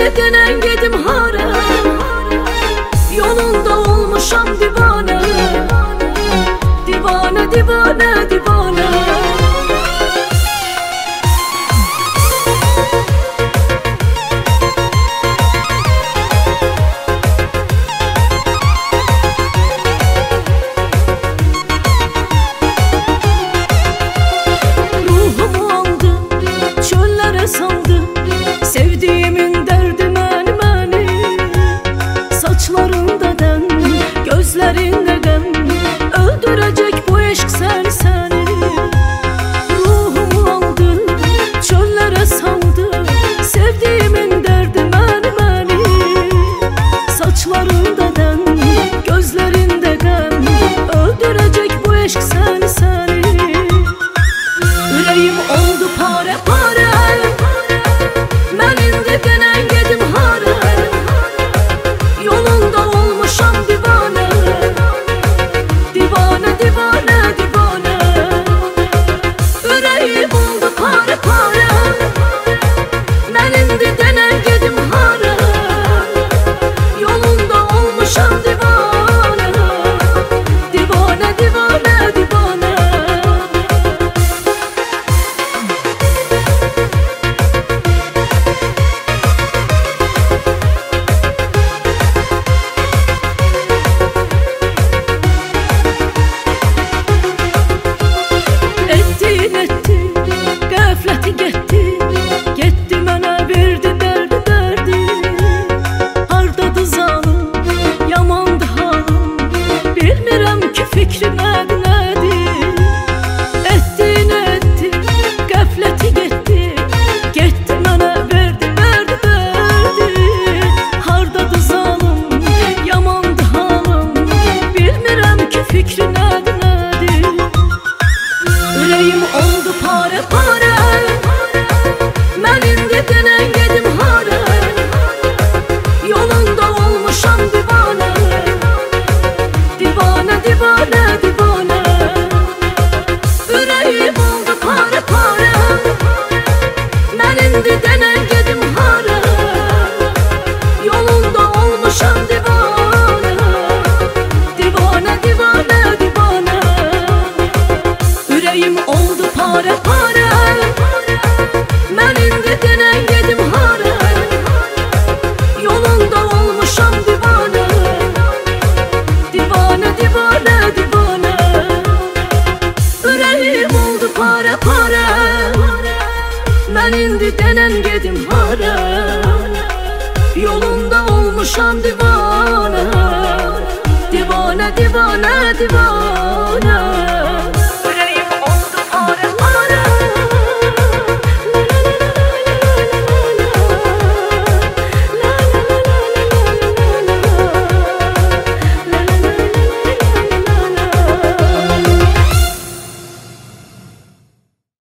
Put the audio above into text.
indi denen gedim hara, yolunda olmuşam divane. Divane, divane, divane. Ruhumu aldı, çöllere saldı, sevdiğimin derdi meni. Saçlarında dem, gözlerinde dem, öldürecek bu aşk seni. Ruhumu aldı, çöllere saldı, sevdiğimin derdi meni. Saçlarında dem, gözlerinde dem, öldürecek bu aşk seni. Yüreğim oldu pare pare, ben indi denen gedim hara, yolunda olmuşam divane. Divane, divane, divane. Yüreğim oldu pare pare, ben indi denen gedim hara, yolunda olmuşam divane. Divane, divane, divane. Gafleti getdi, getdi mənə verdi dərdi. Hardadı zalım, yamandı halım, bilmirəm ki fikri nədir. Etdi, gafleti getdi, getdi mənə verdi dərdi. Hardadı zalım, yamandı halım, bilmirəm ki fikri nədir. Yüreğim oldu pare pare, ben indi denen gedim hara, yolunda olmuşam divane. Divane, divane, divane. Yüreğim oldu pare pare, ben indi denen gedim hara, yolunda olmuşam divane. Divane, divane, divane. Yüreğim oldu pare pare, ben indi denen gedim hara, yolunda olmuşam divane. Divane, divane, divane. Yüreğim oldu pare pare, ben indi denen gedim hara, yolunda olmuşam divane. Divane, divane, divane.